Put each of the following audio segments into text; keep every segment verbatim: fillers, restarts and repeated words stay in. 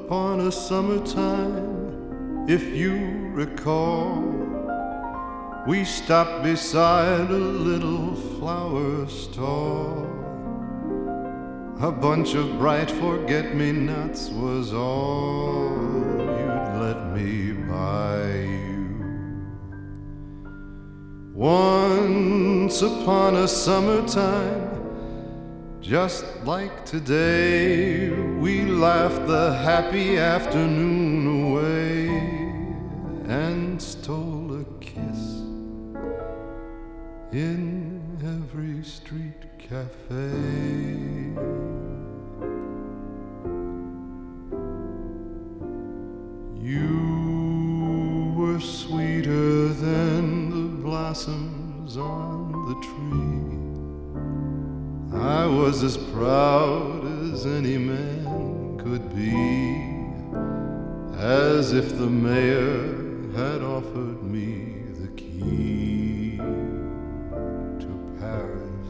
upon a summertime, if you recall, we stopped beside a little flower stall. A bunch of bright forget-me-nots was all you'd let me buy you. Once upon a summertime, just like today, we laughed the happy afternoon away and stole a kiss in every street cafe. You were sweeter than the blossoms on the tree. I was as proud as any man could be, as if the mayor had offered me the key to Paris.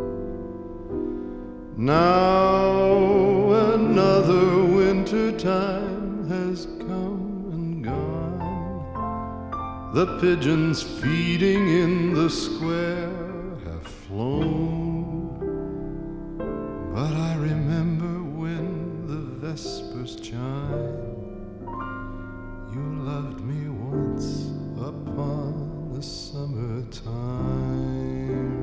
Now another winter time has come and gone. The pigeons feeding in the square have flown. But I remember when the vespers chime, you loved me once upon the summertime.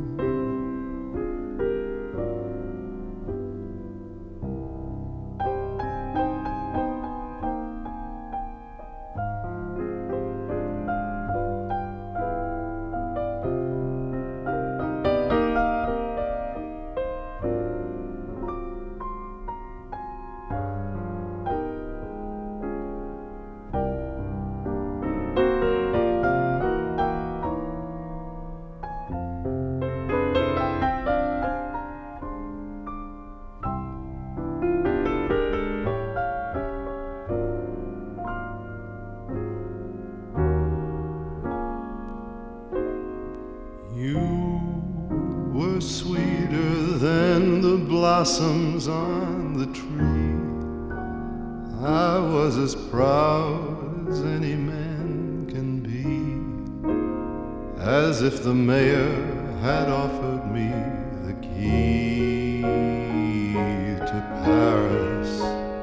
You were sweeter than the blossoms on the tree. I was as proud as any man can be, as if the mayor had offered me the key to Paris.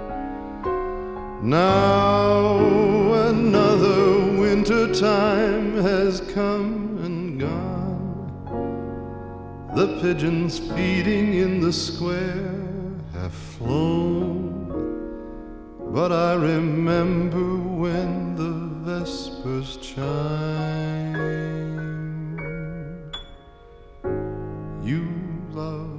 Now another winter time has come and gone. The pigeons feeding in the square have flown. But I remember when the vespers chime, you loved